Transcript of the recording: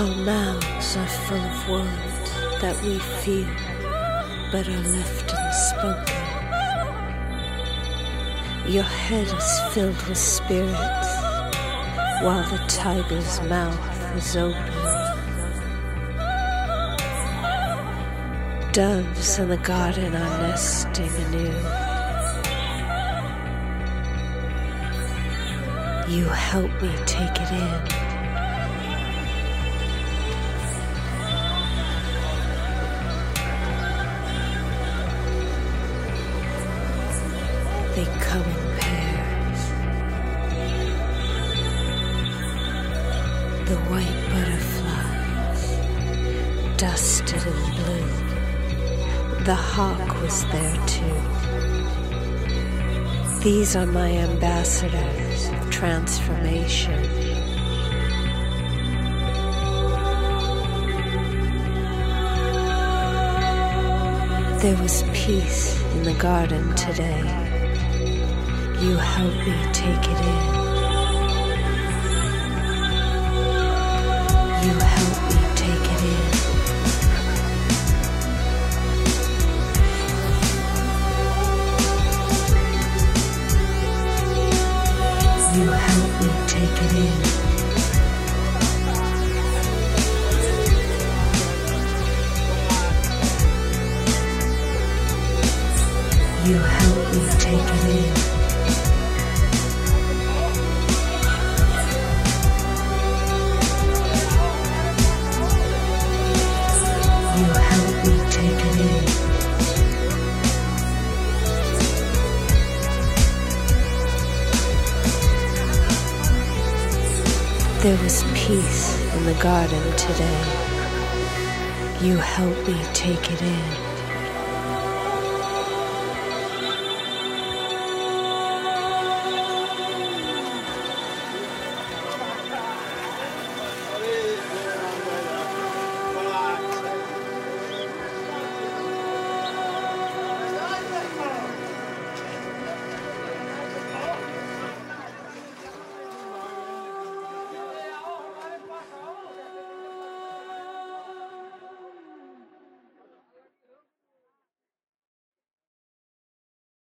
Our mouths are full of words that we feel but are left unspoken. Your head is filled with spirits while the tiger's mouth is open. Doves in the garden are nesting anew. You help me take it in. They come in pairs. The white butterflies, dusted in blue. The hawk was there too. These are my ambassadors of transformation. There was peace in the garden today. You help me take it in. You help me take it in. You help me take it in. You help me take it in. You help me take it in. There was peace in the garden today. You help me take it in.